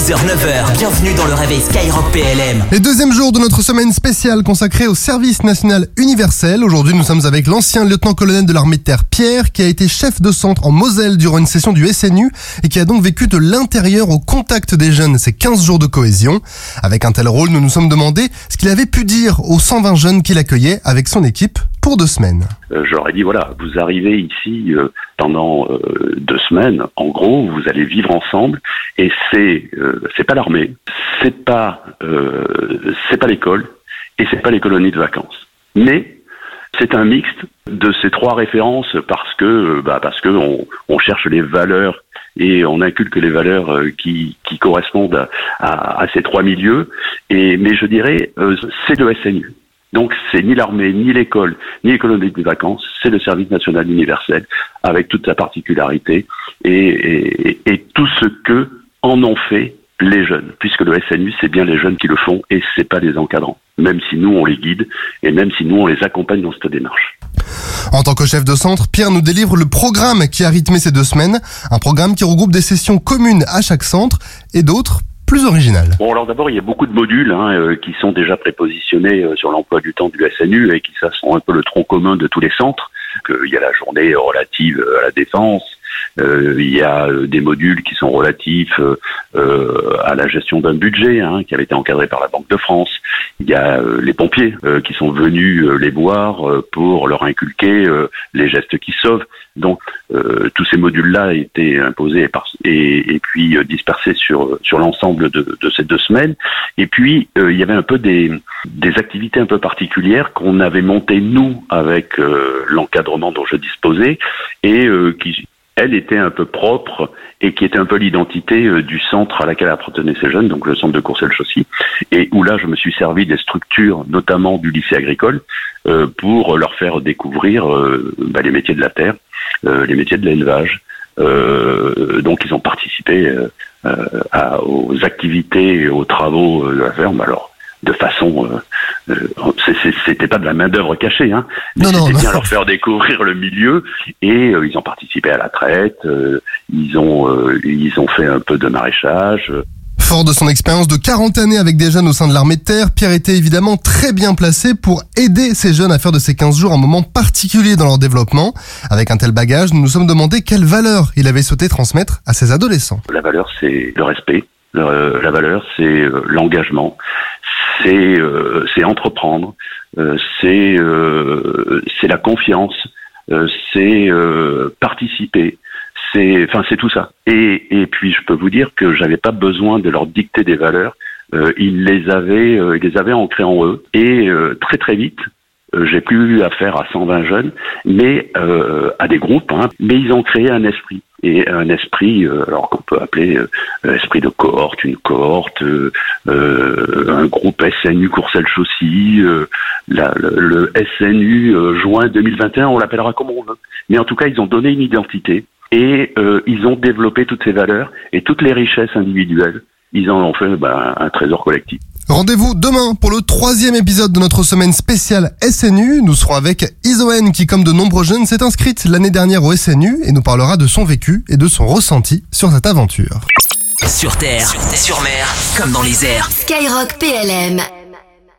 6h-9h, bienvenue dans le réveil Skyrock PLM. Et deuxième jour de notre semaine spéciale consacrée au service national universel. Aujourd'hui, nous sommes avec l'ancien lieutenant-colonel de l'armée de terre Pierre, qui a été chef de centre en Moselle durant une session du SNU et qui a donc vécu de l'intérieur au contact des jeunes ces 15 jours de cohésion. Avec un tel rôle, nous nous sommes demandé ce qu'il avait pu dire aux 120 jeunes qu'il accueillait avec son équipe pour 2 semaines. J'aurais dit, voilà, vous arrivez ici pendant 2 semaines, en gros, vous allez vivre ensemble, et c'est pas l'armée, c'est pas l'école, et c'est pas les colonies de vacances. Mais c'est un mixte de ces 3 références parce que on cherche les valeurs et on inculque les valeurs qui correspondent à ces 3 milieux. Mais je dirais, c'est le SNU. Donc c'est ni l'armée, ni l'école, ni les colonies de vacances, c'est le service national universel avec toute sa particularité et tout ce que en ont fait les jeunes, puisque le SNU c'est bien les jeunes qui le font et c'est pas les encadrants, même si nous on les guide et même si nous on les accompagne dans cette démarche. En tant que chef de centre, Pierre nous délivre le programme qui a rythmé ces 2 semaines, un programme qui regroupe des sessions communes à chaque centre et d'autres plus original. Bon, alors d'abord, il y a beaucoup de modules qui sont déjà prépositionnés sur l'emploi du temps du SNU et qui ça sont un peu le tronc commun de tous les centres. Il y a la journée relative à la défense, il y a des modules qui sont relatifs à la gestion d'un budget qui avait été encadré par la Banque de France. Il y a les pompiers qui sont venus les voir pour leur inculquer les gestes qui sauvent. Donc tous ces modules-là étaient imposés et puis dispersés sur l'ensemble de ces 2 semaines. Et puis il y avait un peu des activités un peu particulières qu'on avait montées nous avec l'encadrement dont je disposais et qui elle était un peu propre et qui était un peu l'identité du centre à laquelle appartenaient ces jeunes, donc le centre de Courcelles-Chaussy, et où là je me suis servi des structures, notamment du lycée agricole, pour leur faire découvrir les métiers de la terre, les métiers de l'élevage. Donc ils ont participé aux activités et aux travaux de la ferme. Alors de façon, c'était pas de la main d'œuvre cachée, mais c'était bien leur faire découvrir le milieu et ils ont participé à la traite, ils ont fait un peu de maraîchage. Fort de son expérience de 40 années avec des jeunes au sein de l'armée de terre, Pierre était évidemment très bien placé pour aider ces jeunes à faire de ces 15 jours un moment particulier dans leur développement. Avec un tel bagage, nous nous sommes demandé quelle valeur il avait souhaité transmettre à ses adolescents. La valeur, c'est le respect. La valeur, c'est l'engagement. C'est entreprendre, c'est la confiance, c'est participer, c'est tout ça. Et puis je peux vous dire que j'avais pas besoin de leur dicter des valeurs, ils les avaient ancrées en eux et très très vite. J'ai plus eu affaire à 120 jeunes, mais à des groupes, mais ils ont créé un esprit. Et un esprit, alors qu'on peut appeler esprit de cohorte, une cohorte, un groupe SNU Courcelles-Chaussy, le SNU juin 2021, on l'appellera comme on veut. Mais en tout cas, ils ont donné une identité et ils ont développé toutes ces valeurs et toutes les richesses individuelles. Ils en ont fait un trésor collectif. Rendez-vous demain pour le 3e épisode de notre semaine spéciale SNU. Nous serons avec Isoène qui, comme de nombreux jeunes, s'est inscrite l'année dernière au SNU et nous parlera de son vécu et de son ressenti sur cette aventure. Sur terre, sur mer, comme dans les airs. Skyrock PLM.